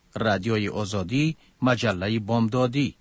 رادیوی آزادی، مجله بامدادی.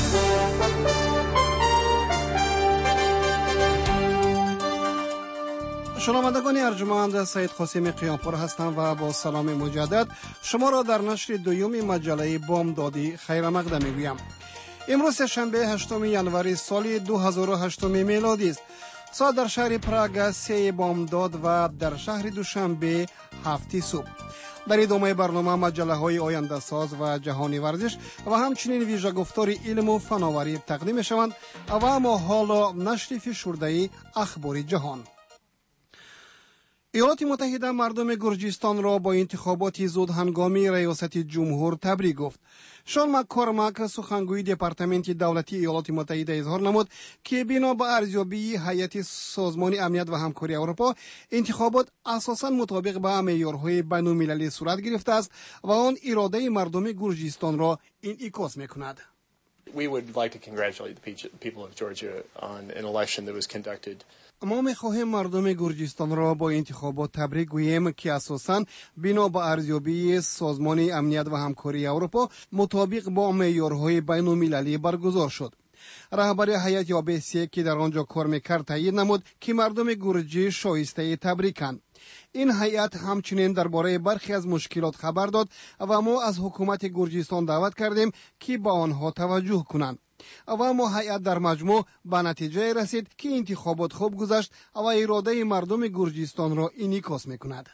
شنوندگان ارجمند، سید قاسم قیامپور هستم و با سلام مجدد شما را در نشر دوم مجله بامدادی خیر مقدم میگویم. امروز شنبه 8 ینوری سال 2008 میلادی است. ساعت در شهر پراگ 3 بامداد و در شهر دوشنبه 7 صبح. در ادامه برنامه مجله های آینده ساز و جهانی ورزش و همچنین ویژه گفتار علم و فناوری تقدیم شوند و اما حالا نشر فشرده اخبار جهان. ایالات متحده مردم گرجستان را با انتخابات زودهنگامی ریاست جمهور تبریک گفت. شان مک‌کورمک سخنگوی دپارتمنت دولتی ایالات متحده اظهار نمود که بنا به ارزیابی هیئت سازمان امنیت و همکاری اروپا انتخابات اساساً مطابق با معیارهای بین‌المللی صورت گرفته است و آن اراده مردم گرجستان را انعکاس می‌کند. We would like to congratulate the people of Georgia on an election that was conducted. ما می‌خواهیم مردم گرجستان را با انتخابات تبریک گوییم که اساساً بنا به ارزیابی سازمان امنیت و همکاری اروپا مطابق با معیارهای بین‌المللی برگزار شد. رهبر هیئت یابسی که در آنجا کار می‌کرد تایید نمود که مردم گرجی شایسته تبریکند. این هیئت همچنین درباره برخی از مشکلات خبر داد و ما از حکومت گرجستان دعوت کردیم که به آنها توجه کنند. و ما هیئت در مجموع به نتیجه رسید که انتخابات خوب گذشت و اراده مردم گرجستان را انعکاس می‌کند.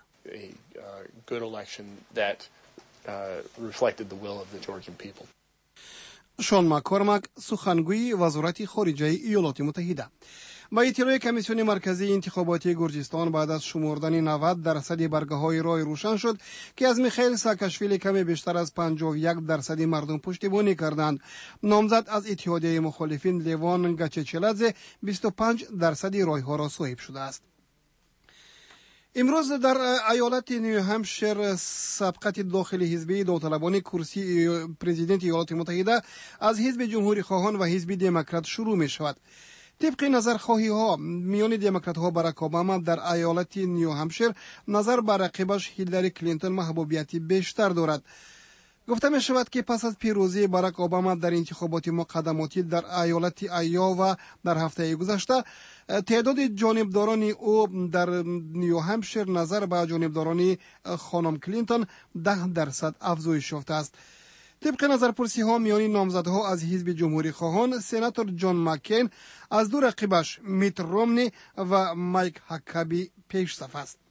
شان مک‌کورمک سخنگوی وزارت خارجه ایالات متحده. با اطلاع کمیسیون مرکزی انتخاباتی گرجستان بعد از شمردن 90% برگه‌های رای روشن شد که از میخائیل ساکاشویلی کمی بیشتر از 51% مردم پشتیبانی کردند. نامزد از اتحادیه مخالفین لیوان گچچلادزه 25% رای‌ها را صاحب شده است. امروز در ایالت نیو همشیر سبقت داخلی حزبی داوطلبان کرسی پرزیدنت ایالات متحده از حزب جمهوری خواهان و حزب دموکرات شروع می شود. طبق نظرخواهی ها میان دموکرات ها باراک اوباما در ایالت نیو همشیر نظر بر رقیبش هیلاری کلینتون محبوبیتی بیشتر دارد. گفته می شود که پس از پیروزی باراک اوباما در انتخابات مقدماتی در ایالت ایاوا در هفته گذشته، تعداد جانبداران او در نیو همشیر نظر به جانبداران خانم کلینتون 10% افزایش یافته است. طبق نظرپرسی ها میان نامزدها از حزب جمهوری خواهان سناتور جان مکین از دو رقیبش میت رومنی و مایک هاکابی پیش صف است.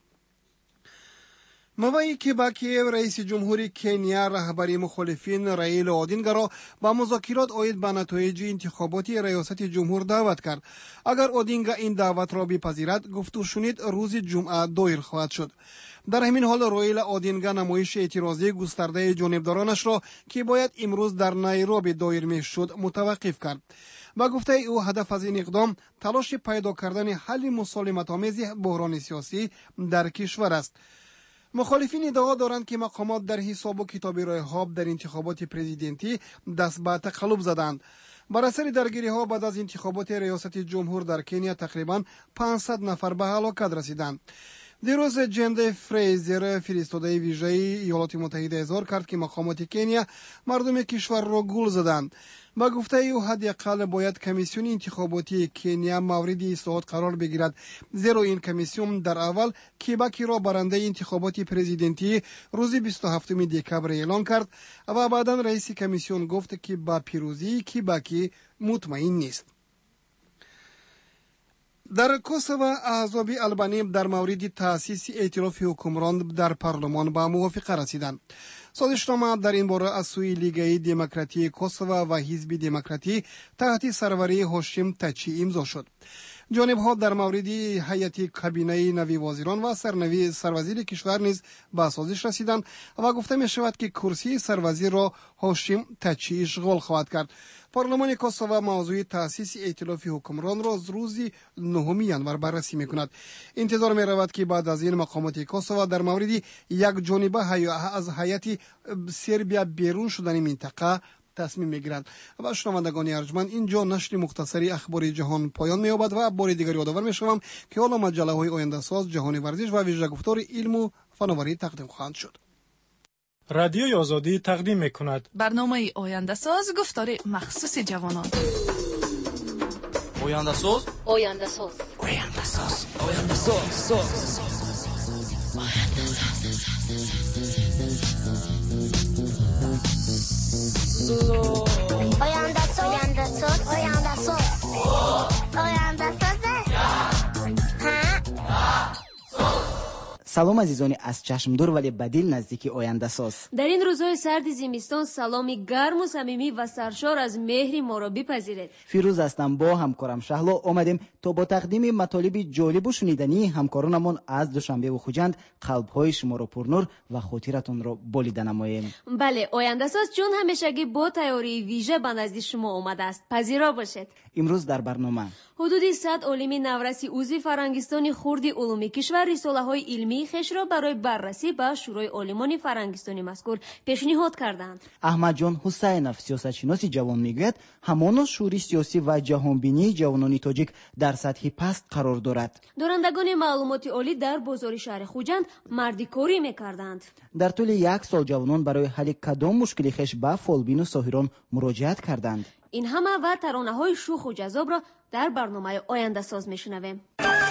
موایی کیباکی رئیس جمهوری کنیا رهبری مخالفین رایلا اودینگا را با مذاکرات عاید به نتایج انتخاباتی ریاست جمهور دعوت کرد. اگر اودینگا این دعوت را بپذیرد گفته شنید روز جمعه دایر خواهد شد. در همین حال رایلا اودینگا نمایش اعتراضی گسترده جانبدارانش را که باید امروز در نایروبی دایر میشد متوقف کرد. با گفته او هدف از این اقدام تلاش پیدا کردن حل مسالمت آمیز بحران سیاسی در کشور است. مخالفین ادعا دارند که مقامات در حساب و کتاب رای ها در انتخابات پرزیدنتی دست به تقلب زدند. بر اثر درگیری ها بعد از انتخابات ریاست جمهور در کنیا تقریبا 500 نفر به هلاکت رسیدند. دیروز جند فریزر فرستاده ویژه ایالات متحده اظهار کرد که مقامات کنیا مردم کشور را گول زدند. با گفته او حداقل باید کمیسیون انتخاباتی کنیا مورد اصلاحات قرار بگیرد، زیرا این کمیسیون در اول کیباکی را برنده انتخابات پرزیدنتی روز 27 دکبر اعلام کرد و بعدا رئیس کمیسیون گفت که با پیروزی کیباکی مطمئن نیست. در کوسوو احزاب آلبانی در مورد تأسیس ائتلاف حکمران در پارلمان به موافقه رسیدند. سازشنامه در این باره از سوی لیگ دموکراتی کوسوو و حزب دموکراتی تحت سروری هاشم تاچی امضا شد. جانب‌ها در مورد هیئت کابینه نوی وزیران و سروزیر کشور نیز به سازش رسیدند و گفته می شود که کرسی سروزیر را هاشم تاچی اشغال خواهد کرد. پارلمان کوسوو موضوع تأسیس ائتلاف حکمران را روز 9 ینور بررسی می‌کند. انتظار می‌رود که بعد از این مقامات کوسوو در مورد یک جانبه از هیئت سربیا بیرون شدن منطقه تصمیم می‌گیرند. و شنوندگان ارجمند، اینجا نشر مختصری اخبار جهان پایان می‌یابد و بار دیگر یادآور می‌شوم که حالا مجله‌های آینده ساز، جهانی ورزش و ویژه گفتار علم و فناوری تقدیم خواهند شد. رادیوی آزادی تقدیم می‌کند. برنامه آینده ساز گفتار مخصوص جوانان. آینده ساز. آینده ساز. آینده ساز. آینده ساز. آینده ساز. آینده ساز. آینده ساز. آینده ساز. سلام عزیزانی از چشم دور ولی بدیل نزدیکی آینده ساز. در این روزهای سرد زمستان سلامی گرم و صمیمی و سرشار از مهر ما را بپذیرید. فیروز هستم، با همکارم شهلا آمدیم تا با تقدیم مطالب جالب و شنیدنی همکارانمون از دوشنبه و خوجند قلب‌های شما را پرنور و خاطرتون را بریده نماییم. بله، آینده ساز چون همیشگی با تیاری ویژه به نزد شما آمده است. پذیرا باشید. امروز در برنامه حدود 100 عالم نورسی عضو فرهنگستان خرد علومی کشور رساله‌های علمی خیش را برای بررسی به شورای عالمان فرهنگستان مذکور پیشنهاد کردند. احمد جان حسینов سیاستشناس جوان میگوید همان شورای سیاسی و جهانبینی جوانان تاجیک در سطح پست قرار دارد. دارندگان معلومات عالی در بازار شهر خوجند مردیکاری می‌کردند. در طول یک سال جوانان برای حل کدام مشکلی خیش به فالبین و ساحران مراجعت کردند. این همه و ترانه‌های شوخ و جذاب را در برنامه آینده ساز میشنویم.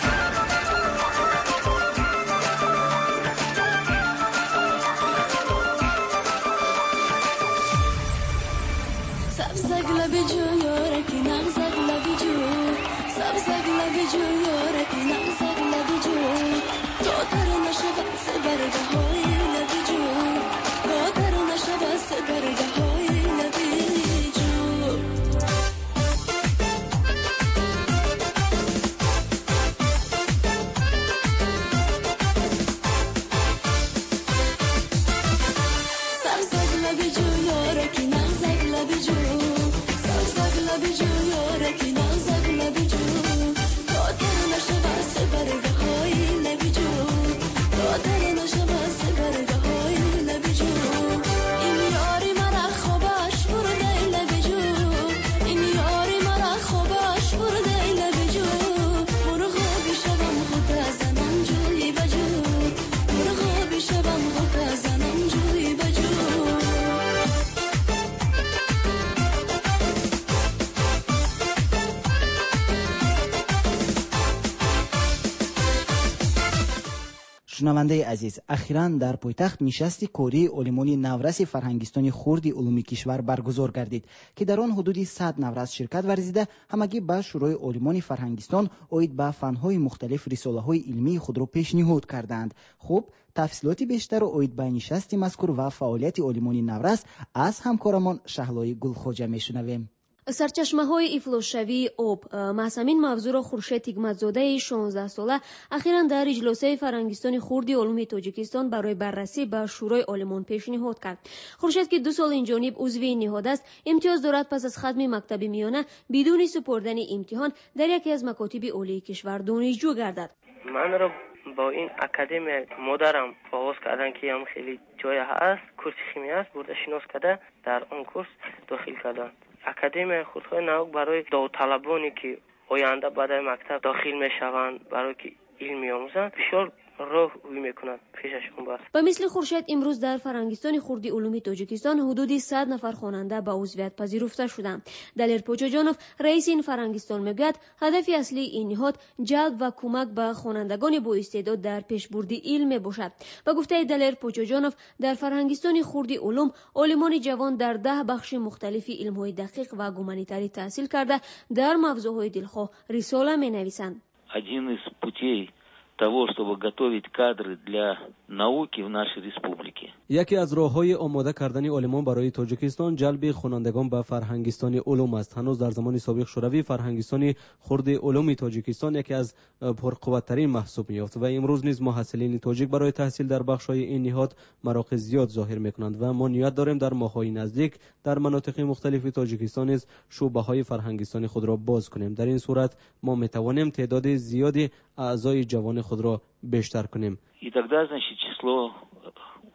شنونده عزیز، اخیراً در پایتخت نشست کاری علمان نورس فرهنگستان خرد علومی کشور برگزار گردید که در آن حدود 100 نورس شرکت ورزیده همگی به شورای علمان فرهنگستان اید به فنهای مختلف رساله‌های علمی خود را پیشنهاد کردند. خب تفصیلات بیشتر اید به نشست مذکور و فعالیت علمان نورس از همکارمان شهلای گلخواجه میشنویم. سرچشمه‌های افلاس‌شوی آب محسمین موضوع را خورشید تیگمتزاده 16 ساله اخیراً در اجلاس فرهنگستان خرد علومی تاجیکستان برای بررسی به شورای عالمان پیشنهاد کرد. خورشید که 2 سال این جانب عضو این نهاد است، امتیاز دارد پس از ختم مکتب میانه بدون سپردن امتحان در یکی از مکاتب عالی کشور دانشجو گردد. من را با این اکادمی مدرم آغاز کردن که هم خیلی جای هست، کورس شیمی است، برده شناس کرده در اون کورس داخل کردن. اکادمی خودخواه نوک برای داوطلبانی که آینده بعد مکتب داخل میشوند برای که علم میآموزند بسیار راه میکنند پیششون بس. به مثل خورشید امروز در فرهنگستان خرد علومی تاجیکستان حدود 100 نفر خواننده به عضویت پذیرفته شدند. دلیر پوچاجانوف رئیس این فرهنگستان میگوید هدف اصلی این نهاد جلب و کمک به خوانندگان با استعداد در پیشبرد علم باشد. به گفته دلیر پوچاجانوف در فرهنگستان خرد علوم علمان جوان در 10 بخش مختلف علم‌های دقیق و گومانیتاری تحصیل کرده در موضوعهای دلخواه رساله می‌نویسند. Один из путей того, чтобы готовить кадры для науки в нашей республике. یکی از راه‌های آماده کردن علمان برای تاجیکستان جلب خوانندگان به فرهنگستان علوم است. هنوز در زمان سابق شوروی فرهنگستان خرد علومی تاجیکستان یکی از پرقوت‌ترین محسوب می‌یافت و امروز نیز محصلین تاجیک برای تحصیل در بخش‌های این نهاد مراکز زیاد ظاهر می‌کنند و ما نیت داریم در ماه‌های نزدیک در مناطق مختلف تاجیکستان نیز شعبه‌های فرهنگستان خود را باز کنیم. در این صورت ما می‌توانیم تعداد زیادی اعضای جوان خود را بیشتر کنیم. И тогда, значит, число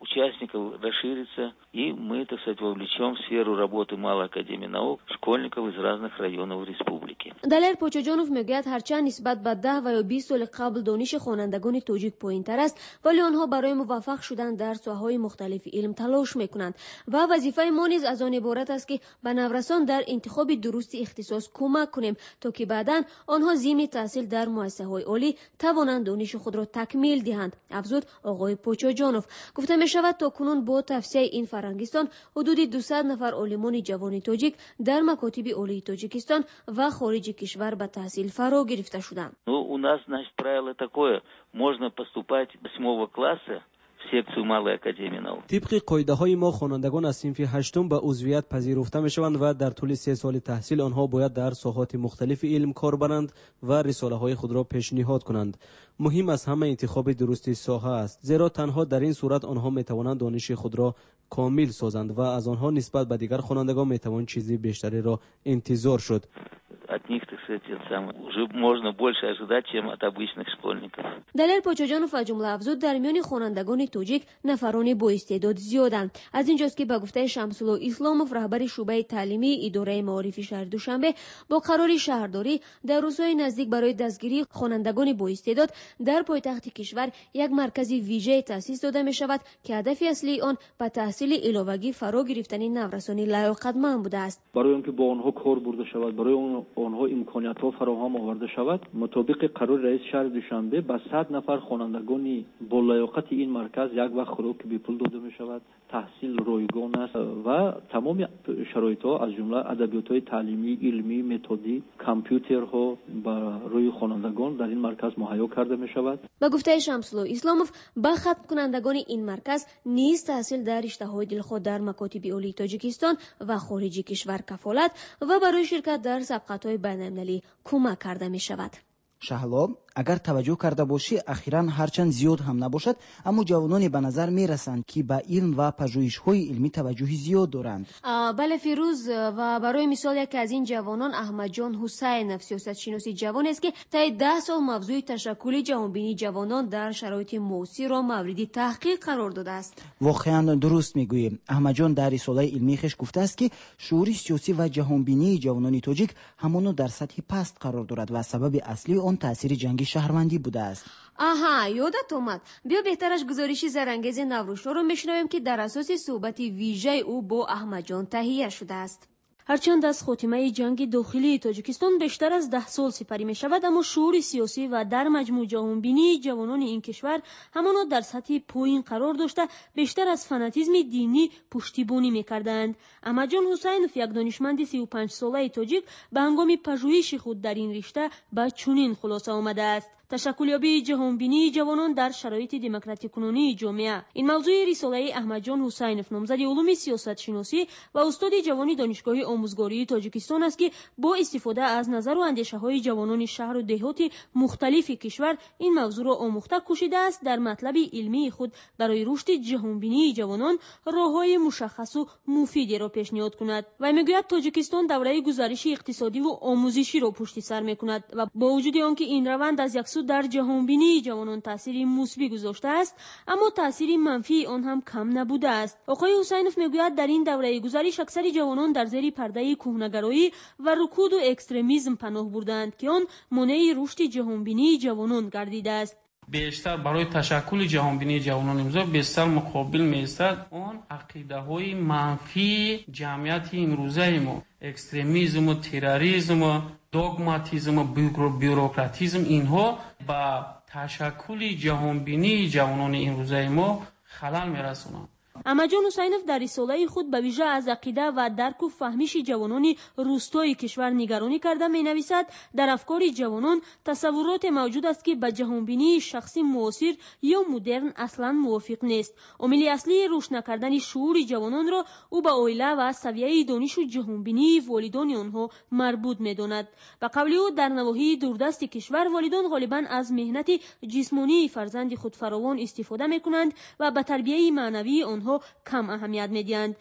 участников расширится, и мы, так сказать, вовлечем в сферу работы Малой академии наук школьников из разных районов республики. далер почоҷонов мегӯяд ҳарчанд нисбат ба 10 ва ё 20 соли қабл дониши хонандагони тоҷик поинтар аст, вале онҳо барои муваффақ шудан дар соҳаҳои мухталифи илм талош мекунанд ва вазифаи мо низ аз он иборат аст ки ба наврасон дар интихоби дурусти ихтисос кӯмак кунем, то ки баъдан онҳо зимни таҳсил дар муассисаҳои олӣ тавонанд дониши худро такмил диҳанд, афзуд оғои почоҷонов. гуфта мешавад то кунун бо тавсияи ин фарҳангистон ҳудуди 200 нафар олимони ҷавони тоҷик дар макотиби олии тоҷикистон ва хориҷи кишвар ба таҳсил фаро гирифта шуданд. У нас, значит, правило такое: можно поступать 8 класса в секцию Малой академии наук. طبق قاعده‌های ما خوانندگان از صنف هشتم به عضویت پذیرفته میشوند و در طول 3 سال تحصیل آنها باید در ساحات مختلف علم کار برند و رساله‌های خود را پیشنهاد کنند. مهم از همه انتخاب درست ساحه است، زیرا تنها در این صورت آنها میتوانند دانش خود را کامل سازند و از آنها نسبت به دیگر خوانندگان میتوان چیزی بیشتری را انتظار شد. От них, так сказать, уже можно больше ожидать, чем от обычных школьников. далер почоҷонов ва ҷумла афзуд дар миёни хонандагони тоҷик нафарони боистеъдод зиёданд. аз инҷост ки ба гуфтаи Шамсулло Исломов, раҳбари шуъбаи таълимии идораи маорифи шаҳри Душанбе, бо қарори шаҳрдорӣ дар рӯзҳои наздик барои дастгирии хонандагони боистеъдод дар пойтахти кишвар як маркази вижае таъсис дода мешавад ки ҳадафи аслии он ба таҳсили иловагӣ фаро гирифтани наврасони лаёқатманд будааст. барои он ки бо онҳо кор бурда шавад, барои онҳо имкониятҳо фароҳам оварда шавад, мутобиқи қарори раиси шаҳри Душанбе ба 100 нафар хонандагони болаёқати ин марказ як вақт хӯроки бепул дода мешавад. таҳсил ройгон аст ва тамоми шароитҳо аз ҷумла адабиётҳои таълимӣ, илмӣ, методӣ, компютерҳо ба рӯи хонандагон дар ин марказ муҳайё карда мешавад. ба гуфтаи Шамсулло Исломов, ба хатмкунандагони ин марказ низ таҳсил дар риштаҳои дилхоҳ дар макотиби олии Тоҷикистон ва хориҷи кишвар кафолат ва барои ширкат дар сабқатҳои байналмилалӣ кӯмак карда мешавад. шаҳло, агар таваҷҷӯҳ карда бошӣ, ахиран ҳарчанд зиёд ҳам набошад, аммо ҷавононе ба назар мерасанд ки ба илм ва пажӯҳишҳои илмӣ таваҷҷӯҳи зиёд доранд. бале Фирӯз, ва барои мисол яке аз ин ҷавонон Аҳмадҷон Ҳусайнов, сиёсатшиноси ҷавон аст ки таи 10 сол мавзӯи ташаккули ҷаҳонбинии ҷавонон дар шароити муосирро мавриди таҳқиқ қарор додааст. воқеан дуруст мегӯӣ. аҳмадҷон дар рисолаи илмии хеш гуфтааст ки шуури сиёсӣ ва ҷаҳонбинии ҷавонони тоҷик ҳамоно дар сатҳи паст қарор дорад ва сабаби аслии он таъсири ҷанги шаҳрвандӣ будааст. аҳа, ёдат омад. биё беҳтараш гузориши зарангези Наврӯшшоҳро мешунавем ки дар асоси суҳбати вижаи ӯ бо Аҳмадҷон таҳия шудааст. ҳарчанд аз хотимаи ҷанги дохилии Тоҷикистон бештар аз 10 сол сипарӣ мешавад, аммо шуури сиёсӣ ва дар маҷмӯъ ҷаҳонбинии ҷавонони ин кишвар ҳамоно дар сатҳи поин қарор дошта, бештар аз фанатизми динӣ пуштибонӣ мекарданд. Аҳмадҷон Ҳусайнов, як донишманди 35-солаи тоҷик, ба ҳангоми пажӯҳиши худ дар ин ришта ба чунин хулоса омадааст: ташаккулёбии ҷаҳонбинии ҷавонон дар шароити демократикунонии ҷомеа. ин мавзӯи рисолаи Аҳмадҷон Ҳусайнов, номзади улуми сиёсатшиносӣ ва устоди ҷавони донишгоҳи омӯзгории Тоҷикистон аст ки бо истифода аз назару андешаҳои ҷавонони шаҳру деҳоти мухталифи кишвар ин мавзӯъро омӯхта кӯшидааст дар матлаби илмии худ барои рушди ҷаҳонбинии ҷавонон роҳҳои мушаххасу муфидеро пешниҳод кунад. вай мегӯяд Тоҷикистон давраи гузариши иқтисодиву омӯзиширо пушти сар мекунад ва бо вуҷуди он ки ин раванд аз яксу дар ҷаҳонбинии ҷавонон таъсири мусбӣ гузоштааст, аммо таъсири манфии он ҳам кам набудааст. оқои Ҳусайнов мегӯяд дар ин давраи гузариш аксари ҷавонон дар зери пардаи кӯҳнагароӣ ва рукуду экстремизм паноҳ бурдаанд ки он монеи рушди ҷаҳонбинии ҷавонон гардидааст. бештар барои ташаккули ҷаҳонбинии ҷавонон имрӯза бештар муқобил меистад он ақидаҳои манфии ҷамъияти имрӯзаи мо, экстремизму, терроризму, догматизму, бюрократизм, инҳо ба ташаккули ҷаҳонбинии ҷавонони имрӯзаи мо халал мерасонанд. Аҳмадҷон Ҳусайнов дар рисолаи худ ба вижа аз ақида ва дарку фаҳмиши ҷавонони рӯстои кишвар нигаронӣ карда менависад: дар афкори ҷавонон тасаввуроте мавҷуд аст ки ба ҷаҳонбинии шахси муосир ё модерн аслан мувофиқ нест. омили аслии рушд накардани шуури ҷавононро ӯ ба оила ва савияи донишу ҷаҳонбинии волидони онҳо марбут медонад. ба қавли ӯ, дар навоҳии дурдасти кишвар волидон ғолибан аз меҳнати ҷисмонии фарзанди худ фаровон истифода мекунанд ва ба тарбияи маънавии онҳо кам аҳамият медиҳанд.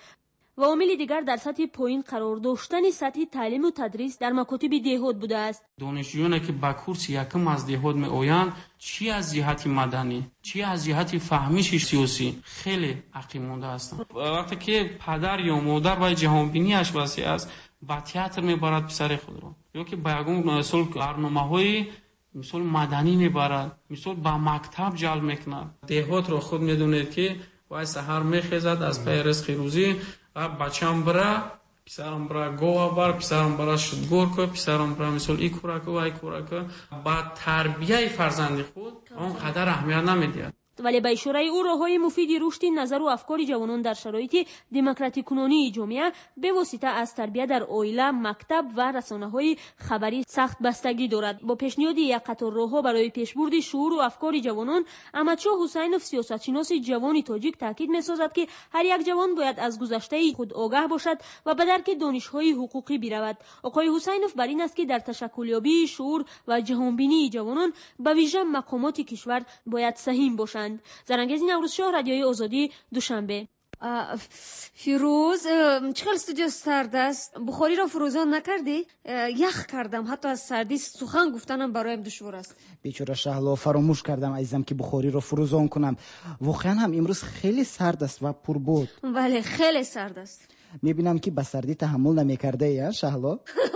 و عامل دیگر در سطح پایین قرار داشتن سطح تعلیم و تدریس در مکاتب دهات بوده است. دانشجویانی که به کورس یکم از دهات میآیند چی از جهت مدنی چی از جهت فهمیش سیاسی خیلی عقیم مونده هستند. وقتی که پدر یا مادر و جهانبینیش وسیع است با تئاتر میبرد پسر خود را یا که با یگون مثلا برنامه‌های مثلا مدنی میبرد، مثلا با مکتب جلب میکند. دهات رو خود میدونید که وای سحر میخیزد از پی رزق روزی و بچم بره پسرم برا گوه بر پسرم برا شدگور که پسرم برا مثل ای کورک و ای کورک با تربیه فرزند خود اون قدر اهمیت نمیدید. ولی به اشاره او راههای مفید رشد نظر و افکار جوانان در شرایط دموکراتیک کنونی جامعه به واسطه از تربیت در عائله، مکتب و رسانه‌های خبری سخت بستگی دارد. با پیشنهاد یک قطار راهها برای پیشبرد شعور و افکار جوانان، احمدشاه حسینوف سیاستشناس جوان تاجیک تاکید می‌سازد که هر یک جوان باید از گذشته خود آگاه باشد و به درک دانش‌های حقوقی برود. آقای حسینوف بر این است که در تشکلیابی شعور و جهانبینی جوانان به ویژه مقامات کشور باید سهیم باشند. زرنگیز نوروزشاه، رادیوی آزادی، دوشنبه. فیروز چقدر استودیو سرد است؟ بخاری را فروزان نکردی؟ یخ کردم، حتی از سردی سخن گفتنم برایم دشوار است. بیچاره شهلا، فراموش کردم عزیزم که بخاری را فروزان کنم. واقعا هم امروز خیلی سرد است و پرباد. بله خیلی سرد است. میبینم که به سردی تحمل نمیکرده یا شهلا؟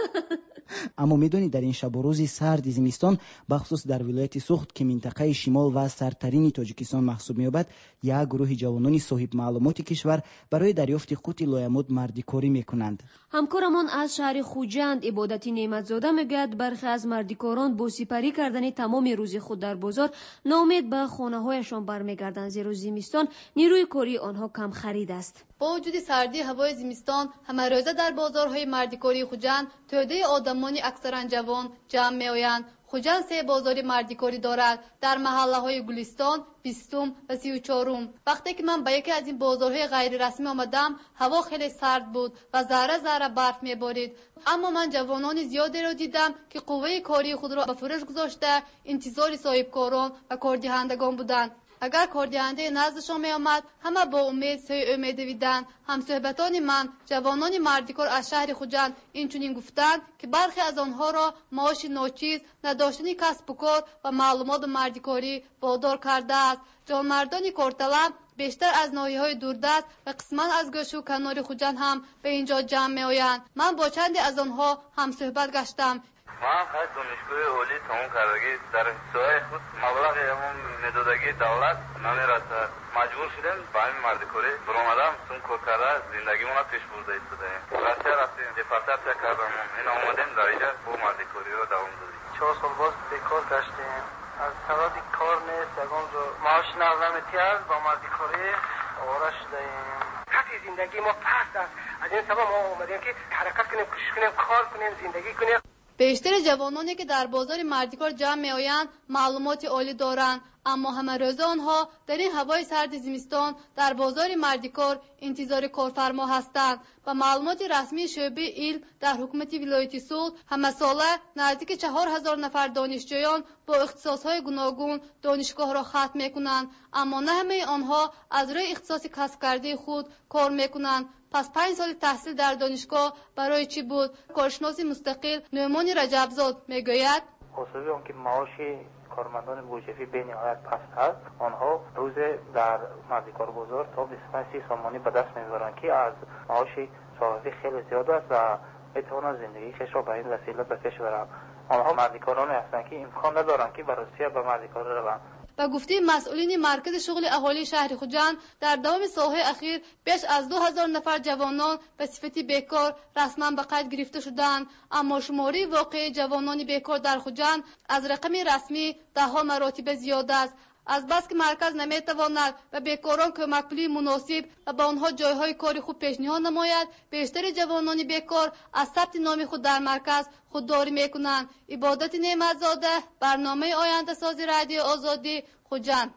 اما میدونی در این شب و روزی سرد زمستان بخصوص در ولایت سوخت که منطقه شمال و سرترین تاجیکستان محسوب مییابد، یک گروه جوانان صاحب معلومات کشور برای دریافت قوت لایمود مردیکاری میکنند. همکارمان از شهر خوجند عبادتی نعمتزاده میگوید برخی از مردیکاران با سپری کردن تمام روز خود در بازار ناامید به خانه‌هایشان برمیگردند، زیرا زمستان نیروی کاری آنها کم خرید است. با وجود سردی هوای زمستان همه روزه در بازارهای مردیکاری خوجند توده آدمانی اکثرا جوان جمع میآیند. خوجند 3 بازار مردیکاری دارد در محله های گلستان، 20 و 34. وقتی که من به یکی از این بازارهای غیر رسمی آمدم هوا خیلی سرد بود و ذره ذره برف میبارید، اما من جوانان زیادی را دیدم که قوه کاری خود را به فروش گذاشته انتظار صاحبکاران و کاردهندگان بودند. اگر کاردهنده نزدشان می آمد همه با امید سوی او می دویدند. همصحبتان من جوانان مردیکار از شهر خوجند اینچنین گفتند که برخی از آنها را معاش ناچیز، نداشتن کسب و کار و معلومات مردیکاری وادار کرده است. جوانمردان کارطلب بیشتر از ناحیه‌های دوردست و قسما از گوشه و کنار خوجند هم به اینجا جمع می آیند. من با چندی از آنها همصحبت گشتم. من خواهد دانشگاه عالی تمام کردگی در سوی خود مبلغ همون مدادگی دولت نمیرسد، مجبور شدیم به این مردکاری برآمدم چون کار کرده زندگی ما پیش برده ایستادیم. رفتیم دپارتات کردم این آمدیم در اینجا با مردکاری رو دوام دادیم. 4 سال باز بیکار گشتیم، از سبب کار نیست یگان رو معاش نمیتیاز با مردکاری آواره شدیم. سطح زندگی ما پست است، از این سبب ما آمدیم که حرکت کنیم، کوشش کنیم، کار کنیم، زندگی کنیم. بیشتر جوانانی که در بازار مردیکار جمع می آیند معلومات عالی دارند، اما همه روز آنها در این هوای سرد زمستان در بازار مردیکار انتظار کارفرما هستند. و معلومات رسمی شعبه علم در حکومت ولایت سوخت همه ساله نزدیک 4000 نفر دانشجویان با اختصاصهای گوناگون دانشگاه را ختم می کنند، اما نه همه آنها از روی اختصاص کسب کرده خود کار می کنند. پس 5 سال تحصیل در دانشگاه برای چی بود؟ کارشناس مستقل نعمان رجبزاد میگوید خصوصی اون که معاش کارمندان بوجفی به نهایت پست است، آنها روز در مردیکار بازار تا 25-30 سامانی به دست میبرند که از معاش صافی خیلی زیاد است و میتوانند زندگی خیش را به این وسیله به پیش برند. آنها مردیکاران هستند که امکان ندارند که بررسی به مردیکار روند. و گفته مسئولین مرکز شغل اهالی شهر خوجند در دوام سالهای اخیر بیش از 2000 نفر جوانان به صفت بیکار رسما به قید گرفته شدند، اما شماری واقعی جوانان بیکار در خوجند از رقم رسمی 10 مراتب زیاد است. از بس که مرکز نمیتواند و بیکاران کمک پولی مناسب و با آنها جایهای کاری خوب پیشنهاد نماید، بیشتر جوانان بیکار از ثبت نام خود در مرکز خودداری میکنند. عبادت نعمتزاده، برنامه آینده سازی رادیو آزادی، خوجند.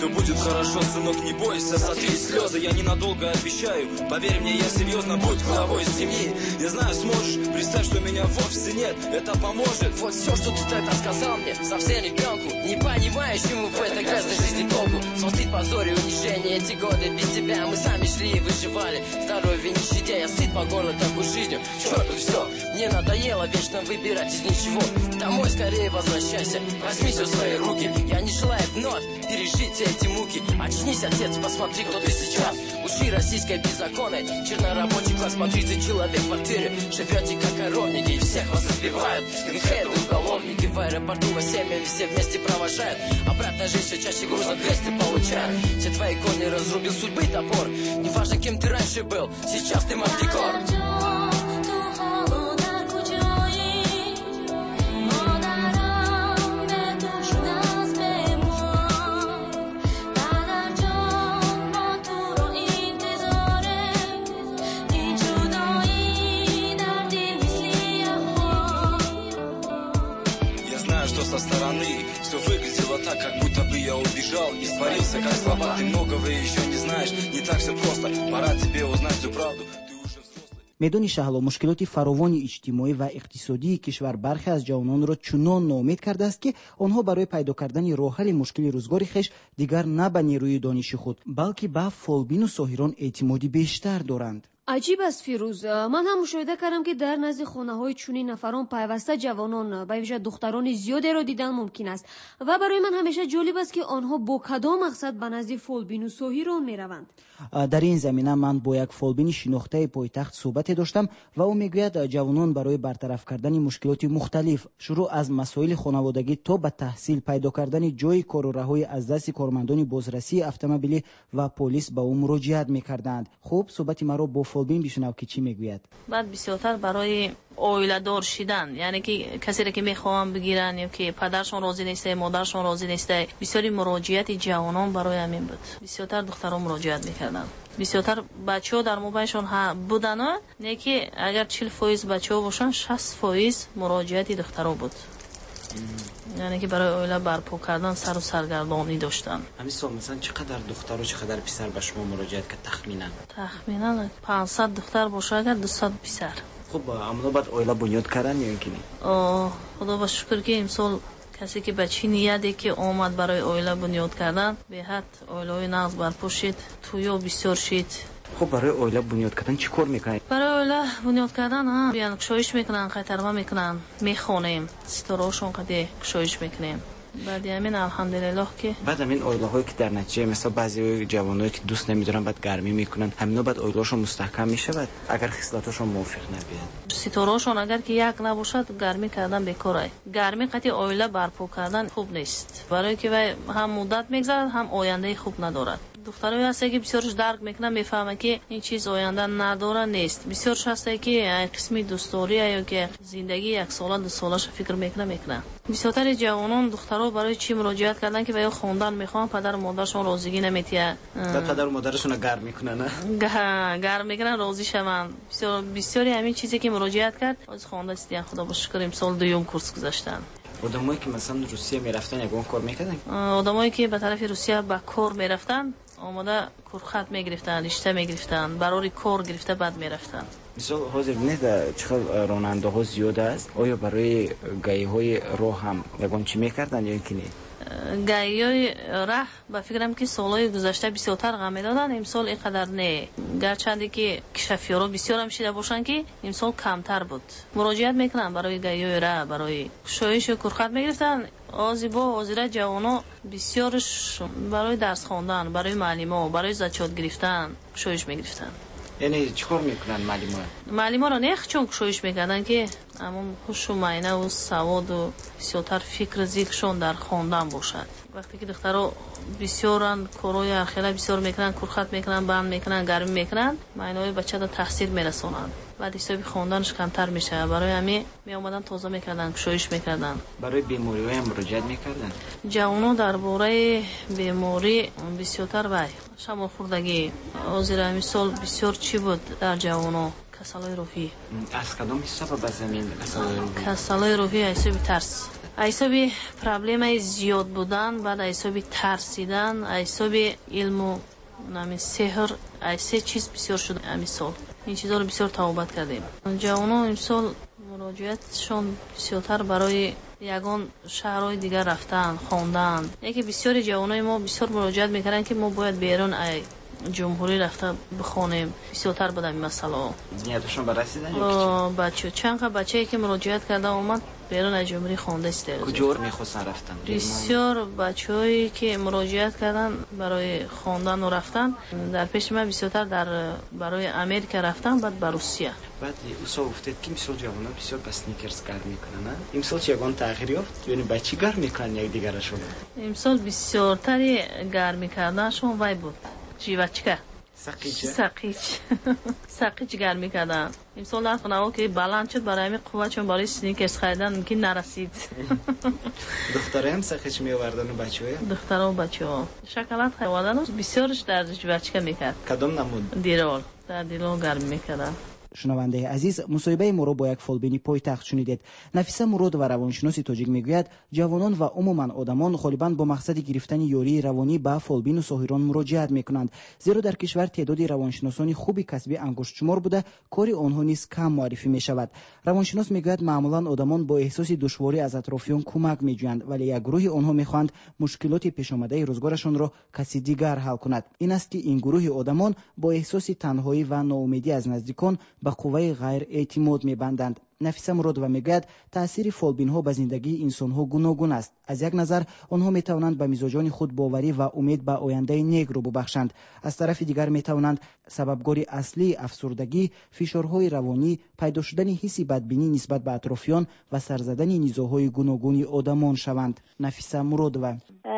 Все будет хорошо, сынок, не бойся, сотри слезы. Я ненадолго обещаю, поверь мне, я серьезно, будь главой семьи. Я знаю, сможешь, представь, что меня вовсе нет, это поможет. Вот все, что ты тогда сказал мне, совсем ребенку, не понимающему в этой грязной жизни толку. Сон, стыд, позор и унижение, эти годы без тебя мы сами шли и выживали. Здоровье, нищете, я сыт по горло такой жизнью. Черту все, мне надоело вечно выбирать из ничего. Домой скорее возвращайся, возьми все в свои руки. Я не желаю вновь пережить эти муки. Очнись, отец, посмотри, кто ты сейчас. Уши российской беззаконной, чернорабочий класс по 30 человек в квартире. Живете как коровники и всех вас избивают. Скринхеды, уголовники в аэропорту во семьи все вместе провожают. Обратно жизнь все чаще груза 200 получают. Все твои кони разрубил судьбы топор. Неважно, кем ты раньше был, сейчас ты мантикор. Со стороны все выглядело так, как будто бы я убежал, испарился как слова. Ты многого еще не знаешь, не так все просто. Пора тебе узнать всю правду. медони шаҳло мушкилоти фаровони иҷтимоӣ ва иқтисодии кишвар бархе аз ҷавононро чунон ноумед кардааст ки онҳо барои пайдо кардани роҳҳалли мушкили рӯзгори хеш дигар на ба нерӯи дониши худ балки ба фолбину соҳирон эътимоди бештар доранд. аҷиб аст фирӯз, ман ҳам мушоҳида кардам ки дар назди хонаҳои чунин нафарон пайваста ҷавонон ба виҷа духтарони зиёдеро дидан мумкин аст ва барои ман ҳамеша ҷолиб аст ки онҳо бо кадом мақсад ба назди фолбину соҳирон мераванд. дар ин замина ман бо як фолбини шинохтаи пойтахт суҳбате доштам ва ӯ мегӯяд ҷавонон барои бартараф кардани мушкилоти мухталиф шурӯъ аз масоили хонаводагӣ то ба таҳсил пайдо кардани ҷои кору раҳои аз дасти кормандони бозрасии автомобилӣ ва полис ба ӯ муроҷиат мекарданд. хуб, суҳбати маро бо фолбин бишунав ки чӣ мегӯяд. баъд бисёртар барои оиладор шидан, яъне ки касере ки мехоҳанд бигиранд ё ки падаршон розӣ нестай, модаршон розӣ нестай, бисёри муроҷиати ҷавонон барои ҳамин буд. бисёртар духтарон муроҷиат мекарданд. бисёртар бачаҳо дар мобайншон буданд, не ки агар 40% бачаҳо бошанд, 60% муроҷиати духтаро буд. яъне ки барои оила барпо кардан сару саргардонӣ доштанд. ҳамин сол масалан чӣ қадар духтару чӣ қадар писар ба шумо муроҷиат кард тахминан? Тахминан 500 духтар бошад, 200 писар. хуб, аммо баъд оила бунёд карданд ё ки не? худо ба шукр ки имсол касе ки ба чӣ нияде ки омад барои оила бунёд кардан, беҳад оилаҳои нағз барпо шид, туё бисёр шид. хуб, барои оила бунёд кардан чӣ кор мекунед? барои оила бунёд кардан биан кушоиш мекунанд, қайтарма мекунанд, мехонем, ситораҳошон қади кушоиш мекунем. баъди ҳамин алҳамдулиллоҳ ки баъд ҳамин оилаҳое ки дар натиҷа мисол баъзе ҷавоное ки дӯст намедоранд баъд гармӣ мекунанд, ҳамино баъд оилаҳошон мустаҳкам мешавад агар хислатҳошон мувофиқ набияд. ситораҳошон агар ки як набошад, гармӣ кардан бекор ай. гармӣ қати оила барпо кардан хуб нест, барое ки вай ҳам муддат мегзарад, ҳам ояндаи хуб надорад. духтарои ҳастае ки бисёрш дарк мекунанд, мефаҳманд ки ин чиз оянда надорад нест. бисёрш ҳастае ки қисми дӯсторӣ ё ки зиндагии яксола дусолаша фикр мекунанд. бисёртари ҷавонон духтаро барои чӣ муроҷиат кардан ки ваё хондан мехоҳанд, падару модаршон розигӣ наметиҳад. падару модарашон гарм мекунанд, гарм мекунанд, розӣ шаванд. бисёри ҳамин чизе ки муроҷиат кард, оз хонда истиан, худо ба шукр имсол 2 курс гузаштанд. одамое ки масалан русия мерафтанд ягон кор мекарданд? одамое ки ба тарафи русия ба кор мерафтанд, омода курхат мегирифтанд, ишта мегирифтанд, барори кор гирифта баъд мерафтанд. мисол ҳозир бинед чиқадр ронандаҳо зиёд аст, оё барои гаиҳои роҳ ҳам ягон чӣ мекарданд ё ки не? гаиҳои раҳ ба фикрам ки солҳои гузашта бисёртар ғам медоданд, имсол ин қадар не. гарчанде ки кишафёро бисёр ҳам шида бошанд ки имсол камтар буд. муроҷиат мекунанд барои гаиҳои раҳ, барои кушоишу курхат мегирифтанд. озибо ҳозира ҷавоно бисёрш барои дарс хондан, барои маълимо, барои зачот гирифтан кушоиш мегирифтанд. яъне чӣ кор мекунанд маълиморо не чун кушоиш мекарданд ки ҳамон ҳушу майнаву саводу бисёртар фикр зикршон дар хондан бошад. вақте ки духтаро бисёранд, корҳои ҳархела бисёр мекунанд, курхат мекунанд, банд мекунанд, гармӣ мекунанд, майнаҳои бачаро таҳсил мерасонанд. баъд ҳисоби хонданаш камтар мешавад. барои ҳамин меомаданд тоза мекарданд, кушоиш мекарданд. барои бемориҳоям муроҷиат мекарданд? ҷавонон дар бораи беморӣ бисёртар вай шамолхӯрдагӣ, ҳозир мисол бисёр чӣ буд дар ҷавонон, касалои рӯҳӣ. аз кадом ҳисоба ба замин касалои рӯҳӣ ҳисоби тарс. حسابی پرابلم زیاد بودن، بعد حسابی ترسیدن، حسابی علم و سحر، سه چیز بسیار شده امسال. این چیزا رو بسیار توبت کردیم. جوانان امسال مراجعتشون بسیارتر برای یگان شهرهای دیگر رفتن، خواندن. یکی بسیاری جوانای ما بسیار مراجعت میکردن که ما باید بیرون جمهوری رفته بخونیم. بسیارتر بود این مسئله. نیتشون بررسیدن بچه چند تا بچه‌ای که مراجعت کردن اومد بیرون جمهوری خونده است. کجا میخواستن رفتن؟ بسیار بچه‌ای که مراجعت کردن برای خواندن و رفتن در پیش من بسیارتر برای امریکا رفتن، بعد به روسیه. بعد اوسا افتاد که مثلا جوانا بسیار بس نیکرز کار میکنن. امسال چگونه تغییر یافت؟ یعنی بچه کار میکنن یک دیگرشون. امسال بسیارتر کار میکردنشون وای بود. جیوچکه سقیچ گرم میکردن. امسال نکنه که بلند شد برای همین قوه، چون برای سنیکرز خریدن که نرسید. دختره هم سقیچ میآوردن و بچه‌ها؟ دختره و بچه‌ها شکلات خریدن بسیارش در جیوچکه میکرد. کدام نمود؟ دیرول در دیرول گرم میکردن. شنونده عزیز، مصاحبه ما را با یک فولبینی پایتخت شنیدید. نفیسه مراد و روانشناس تاجیک میگوید جوانان و عموما آدمان غالبا با مقصد گرفتن یاری روانی به فولبین و ساحران مراجعت میکنند، زیرا در کشور تعداد روانشناسان خوبی کسبی انگشت شمار بوده، کاری آنها نیز کم معرفی می شود. روانشناس میگوید معمولا آدمان با احساس دشواری از اطرافیان کمک میجویند، ولی یک گروه آنها میخواهند مشکلات پیش آمده روزگارشان را کسی دیگر حل کند. این است که این گروه آدمان با احساس تنهایی و ناامیدی از نزدیکان به قوه غیر اعتماد می‌بندند. نفیسه مراد و میگوید تأثیر فولبین ها به زندگی انسان ها گوناگون است. از یک نظر آنها می توانند به مزاجان خود باوری و امید به آینده نیک رو ببخشند، از طرف دیگر می توانند سببگار اصلی افسردگی، فشارهای روانی، پیدا شدن حسی بدبینی نسبت به اطرافیان و سرزدن نیزوهای گوناگون آدمان شوند. نفیسه مراد و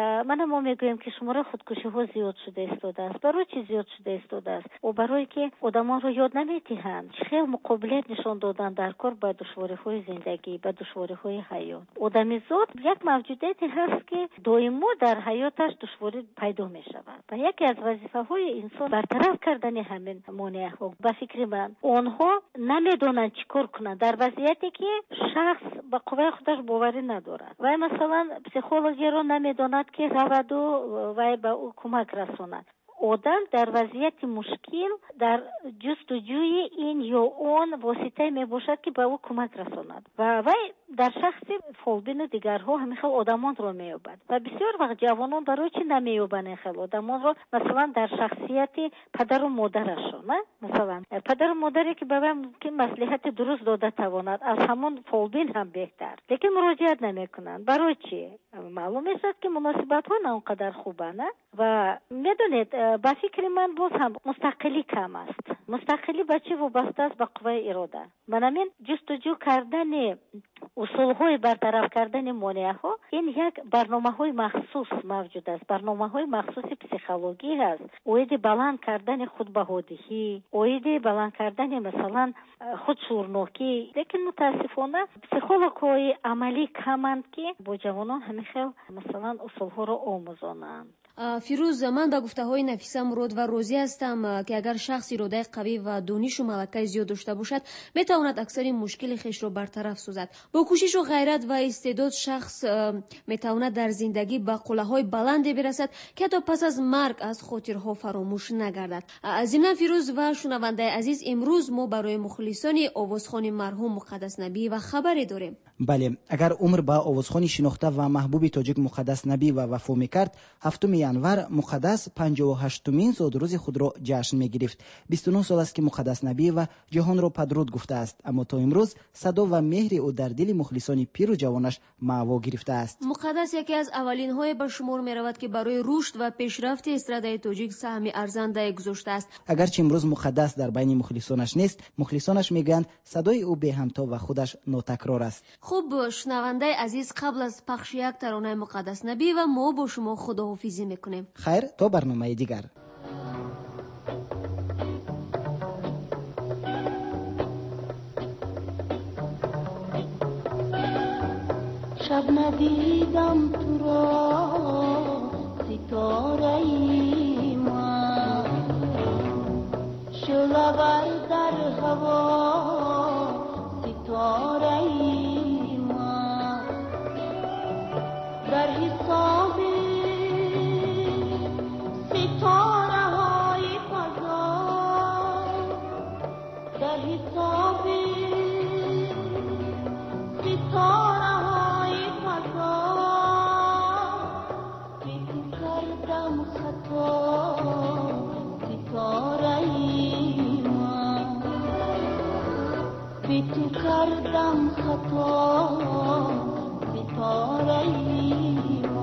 ما میگویم که شماره خودکشی ها زیاد شده است. برای چی زیاد شده است؟ و برای که آدمان رو یاد نمی‌دهند خیلی مقابلت نشان دادن در کار با دشواری‌های زندگی، با دشواری‌های حیات. آدمیزاد یک موجودیتی هست که دائما در حیاتش دشواری پیدا می‌شود و یکی از وظیفه‌های انسان برطرف کردن همین مانع‌ها. به فکر من آنها نمی‌دونن چیکار کنند در وضعیتی که شخص به قوه خودش باوری ندارد و مثلا پسیخولوژی رو نمی‌داند که رود و به او کمک رساند. آدم در وضعیت مشکل در جستجوی این یا اون واسطه می باشد که به او کمک رساند و وی در شخص فولبین و دیگرها همیشه آدمان رو می یابد و بسیار وقت جوانان برای چی نمی یابند خیلی آدمان رو مثلا در شخصیت پدر و مادرشون، مثلا پدر و مادری که به که مصلحت درست داده تواند از همون فولبین هم بهتر، لیکن مراجعت نمی کنند. برای چی؟ معلوم است که مناسبت ها نه اونقدر خوبه نه و میدونید با فکر من باز هم مستقلی کم است. مستقلی بچه وابسته است به قوه اراده. بنابراین جستجو کردن اصولهای برطرف کردن مانعه ها این یک برنامه‌های مخصوص موجود است. برنامه‌های مخصوص پسیخولوژی هست. اوید بلند کردن خودبهادهی، اوید بلند کردن مثلا خودشورناکی. لیکن متاسفانه پسیخولوژهای عملی کمند که با جوانان همیشه مثلا اصولها را آموزانند. فیروز، من به گفته های نفیسه مراد و روزی هستم که اگر شخص اراده قوی و دانش و ملکه زیاد داشته باشد میتواند اکثر مشکل خیش را برطرف سازد. با کوشش و غیرت و استعداد شخص میتواند در زندگی به قله های بلندی برسد که تا پس از مرگ از خاطرها فراموش نگردد. ضمن فیروز و شنونده عزیز، امروز ما برای مخلصان آوازخوان مرحوم مقدس نبی و خبری داریم. بله، اگر عمر با آوازخوان شناخته و محبوب تاجیک مقدس نبی و وفا میکرد، 7 ینور مقدس 58مین زادروز خود را جشن میگرفت. 29 سال است که مقدس نبی و جهان را پدرود گفته است، اما تا امروز صدا و مهر او در دل مخلصان پیر و جوانش معوا گرفته است. مقدس یکی از اولین های به شمار می رود که برای رشد و پیشرفت استراده تاجیک سهم ارزنده گذاشته است. اگرچه امروز مقدس در بین مخلصانش نیست، مخلصانش میگویند صدای او بی همتا و خودش ناتکرار است. خوب شنونده عزیز، قبل از پخش یک ترانه مقدس نبی و ما با شما خداحافظی میکنیم. خیر، تا برنامه دیگر. شب ندیدم تو را ستاره ای من، شعله‌ور در هوا ستاره ای من، خطا ستاره ای من بی تو کردم خطا